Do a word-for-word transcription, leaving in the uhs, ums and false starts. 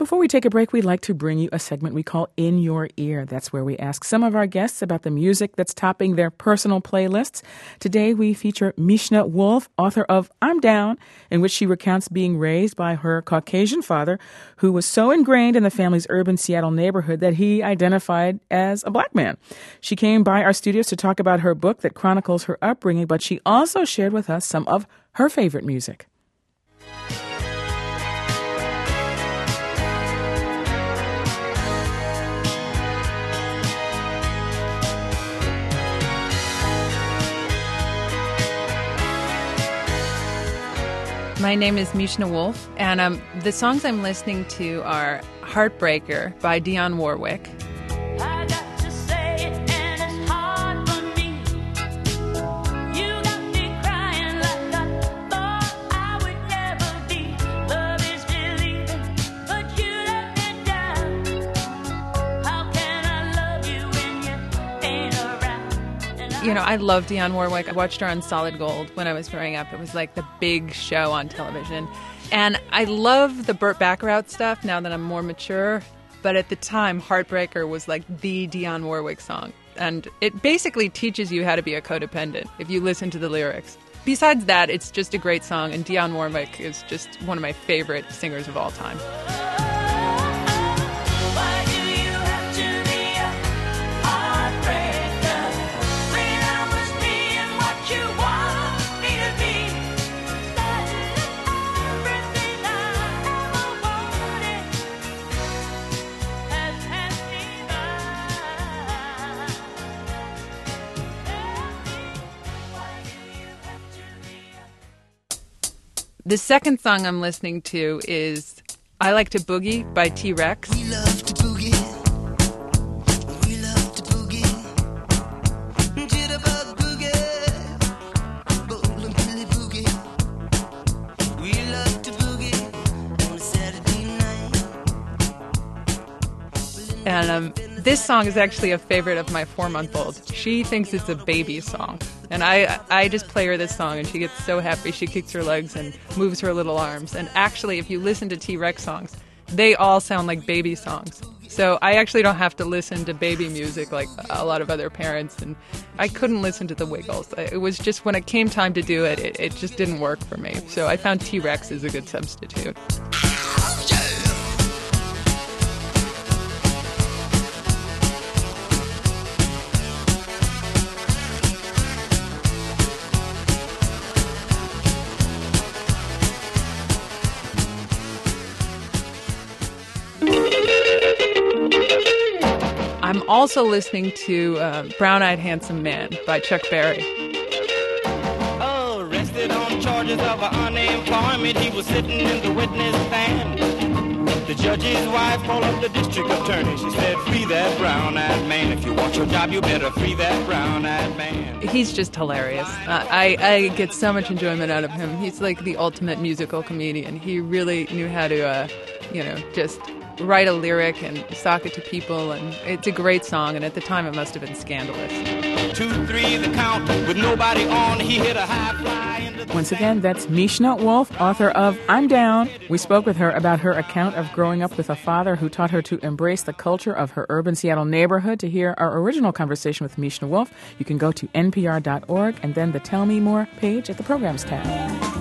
Before we take a break, we'd like to bring you a segment we call In Your Ear. That's where we ask some of our guests about the music that's topping their personal playlists. Today, we feature Mishna Wolf, author of I'm Down, in which she recounts being raised by her Caucasian father, who was so ingrained in the family's urban Seattle neighborhood that he identified as a black man. She came by our studios to talk about her book that chronicles her upbringing, but she also shared with us some of her favorite music. My name is Mishna Wolf, and um, the songs I'm listening to are Heartbreaker by Dionne Warwick. I got to say it and it's hard for me. You got me crying like I thought I would never be. Love is believing, but you let me down. How can I love you when you ain't around? You know, I love Dionne Warwick. I watched her on Solid Gold when I was growing up. It was like the big show on television. And I love the Burt Bacharach stuff now that I'm more mature. But at the time, Heartbreaker was like the Dionne Warwick song. And it basically teaches you how to be a codependent if you listen to the lyrics. Besides that, it's just a great song. And Dionne Warwick is just one of my favorite singers of all time. The second song I'm listening to is I Like to Boogie by T-Rex. We love to boogie. We love to boogie. Jitterbug boogie. Bowl and Billy boogie. We love to boogie on a Saturday night. And um, this song is actually a favorite of my four-month-old. She thinks it's a baby song. And I I just play her this song, and she gets so happy. She kicks her legs and moves her little arms. And actually, if you listen to T-Rex songs, they all sound like baby songs. So I actually don't have to listen to baby music like a lot of other parents. And I couldn't listen to the Wiggles. It was just when it came time to do it, it, it just didn't work for me. So I found T-Rex is a good substitute. I'm also listening to uh, Brown-Eyed Handsome Man by Chuck Berry. Arrested on charges of unemployment, he was sitting in the witness stand. The judge's wife called up the district attorney. She said, free that brown-eyed man. If you want your job, you better free that brown-eyed man. He's just hilarious. Uh, I, I get so much enjoyment out of him. He's like the ultimate musical comedian. He really knew how to, uh, you know, just write a lyric and sock it to people, and it's a great song, and at the time it must have been scandalous. Two, three, the count, with nobody on, he hit a high fly into the... Once again, that's Mishna Wolf, author of I'm Down. We spoke with her about her account of growing up with a father who taught her to embrace the culture of her urban Seattle neighborhood. To hear our original conversation with Mishna Wolf, you can go to N P R dot org and then the Tell Me More page at the Programs tab.